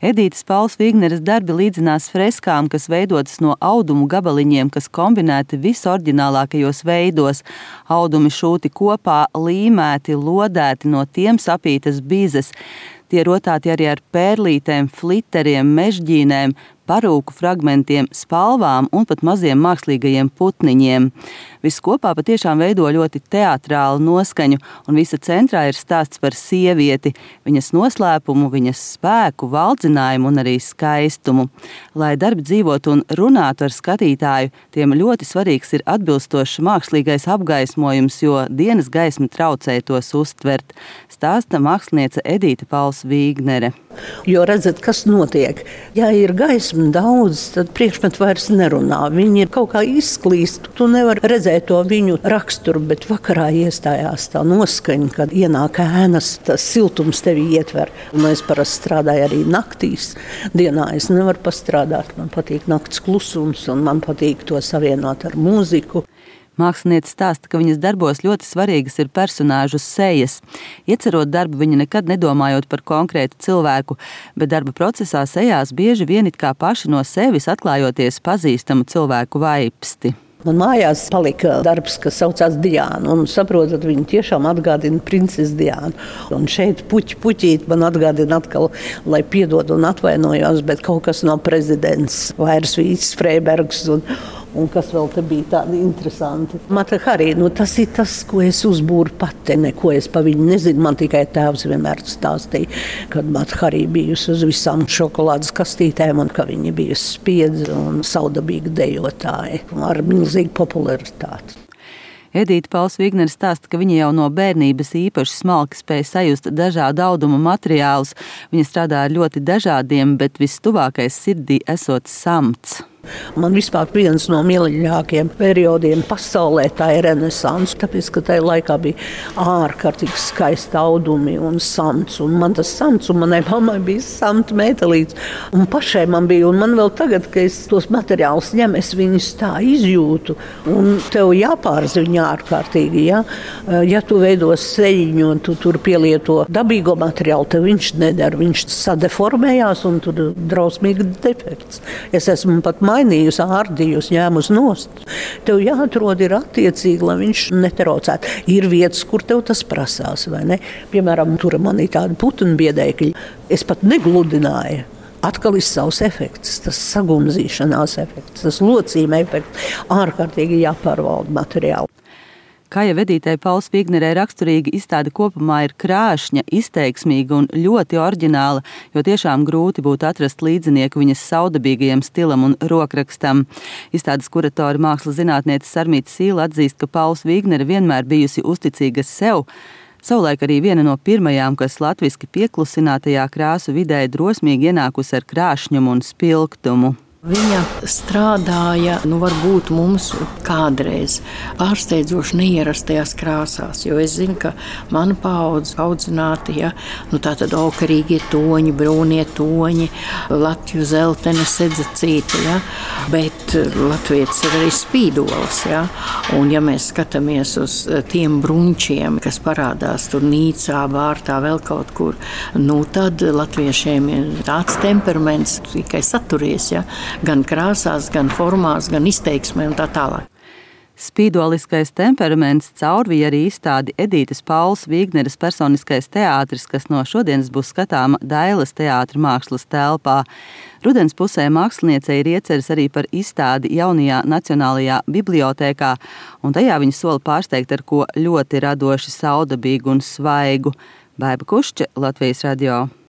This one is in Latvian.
Edītes Pauls Vigneres darbi līdzinās freskām, kas veidotas no audumu gabaliņiem, kas kombinēti visoriģinālākajos veidos. Audumi šūti kopā, līmēti, lodēti, no tiem sapītas bizes. Tie rotāti arī ar pērlītēm, fliteriem, mežģīnēm, parūku fragmentiem, spalvām un pat maziem mākslīgajiem putniņiem. Viss kopā patiešām veido ļoti teatrālu noskaņu, un visa centrā ir stāsts par sievieti, viņas noslēpumu, viņas spēku, valdzinājumu un arī skaistumu. Lai darbi dzīvotu un runātu ar skatītāju, tiem ļoti svarīgs ir atbilstošs mākslīgais apgaismojums, jo dienas gaisma traucē tos uztvert, stāsta māksliniece Edīte Pauls Vignere. Jo redzat, kas notiek. Ja ir gaisma daudz, tad priekšmeti vairs nerunā. Viņi ir kaut kā izklīst. Tu nevari redzēt to viņu raksturu, bet vakarā iestājās tā noskaņa, kad ienāk ēnas, tas siltums tevi ietver. Un es parasti strādāju arī naktīs. Dienā es nevaru pastrādāt. Man patīk nakts klusums un man patīk to savienot ar mūziku. Māksliniece stāsta, ka viņas darbos ļoti svarīgas ir personāžu sejas. Iecerot darbu, viņa nekad nedomājot par konkrētu cilvēku, bet darba procesā sejās bieži vien it kā paši no sevis atklājoties pazīstamu cilvēku vaipsti. Man mājās palika darbs, kas saucās Diāna, un saprotat, viņi tiešām atgādina princesi Diānu. Un šeit puķīt man atgādina atkal, lai piedod un atvainojos, bet kaut kas no prezidents Vairs Vīts Freibergs un kas vēl te bija tādi interesanti. Mata Hari, tas ir tas, ko es uzbūru pati, neko es pa viņu nezinu. Man tikai tēvs vienmēr stāstīja, kad Mata Hari bijusi uz visām šokolādes kastītēm un ka viņa bija spiedze un saudabīga dejotāja ar milzīgu popularitāti. Edīte Pauls Vignere stāsta, ka viņa jau no bērnības īpaši smalki spēja sajust dažādu audumu materiālus. Viņa strādā ar ļoti dažādiem, bet vistuvākais sirdī esot samts. Man vispār viens no mīļākajiem periodiem pasaulē tā ir renesanse, tāpēc, ka tajā laikā bija ārkārtīgi skaisti audumi un samts. Un man tas samts, un manai mammai bija samta metālīts. Un pašai man bija, un man vēl tagad, kad es tos materiālus ņem, es viņus tā izjūtu. Un tev jāpārziņā ārkārtīgi, ja? Ja tu veido sejiņu un tu tur pielieto dabīgo materiālu, tev viņš nedara, viņš sadeformējās un tur drausmīgi defekts. Es esmu pat mainījusi, ārdījusi, ņēmusi nost. Tev jāatrod ir attiecīgi, lai viņš netraucētu. Ir vietas, kur tev tas prasās, vai ne? Piemēram, tur man ir tādi putunbiedēkļi. Es pat negludināju. Atkal ir savs efekts, tas sagumzīšanās efekts, tas locījuma efekts. Ārkārtīgi jāpārvalda materiāli. Kā jau Edītei Pauls Vignerei raksturīgi, izstāde kopumā ir krāšņa, izteiksmīga un ļoti oriģināla, jo tiešām grūti būtu atrast līdzinieku viņas saudabīgajam stilam un rokrakstam. Izstādes kuratora mākslas zinātniece Sarmīta Sīla atzīst, ka Pauls Vignere vienmēr bijusi uzticīga sev. Savulaik arī viena no pirmajām, kas latviski pieklusinātajā krāsu vidē drosmīgi ienākusi ar krāšņumu un spilgtumu. Viņa strādāja, varbūt mums kādreiz pārsteidzoši neierastajās krāsās, jo es zinu, ka mana paudze audzināti, tātad okarīgie toņi, brūnie toņi, Latviju zeltene sedzacīte, bet latvietis ir arī spīdols, un ja mēs skatāmies uz tiem brunčiem, kas parādās tur Nīcā, Bārtā, vēl kaut kur, tad latviešiem ir tāds temperaments tikai saturies, gan krāsās, gan formās, gan izteiksmē un tā tālāk. Spīdoliskais temperaments caurvīja arī izstādi Edītes Pauls Vigneres personiskais teātris, kas no šodienas būs skatāma Dailes teātra mākslas telpā. Rudens pusē māksliniecei ir ieceres arī par izstādi jaunajā Nacionālajā bibliotēkā, un tajā viņa sola pārsteigt ar ko ļoti radoši, saudabīgu un svaigu. Baiba Kušķe, Latvijas radio.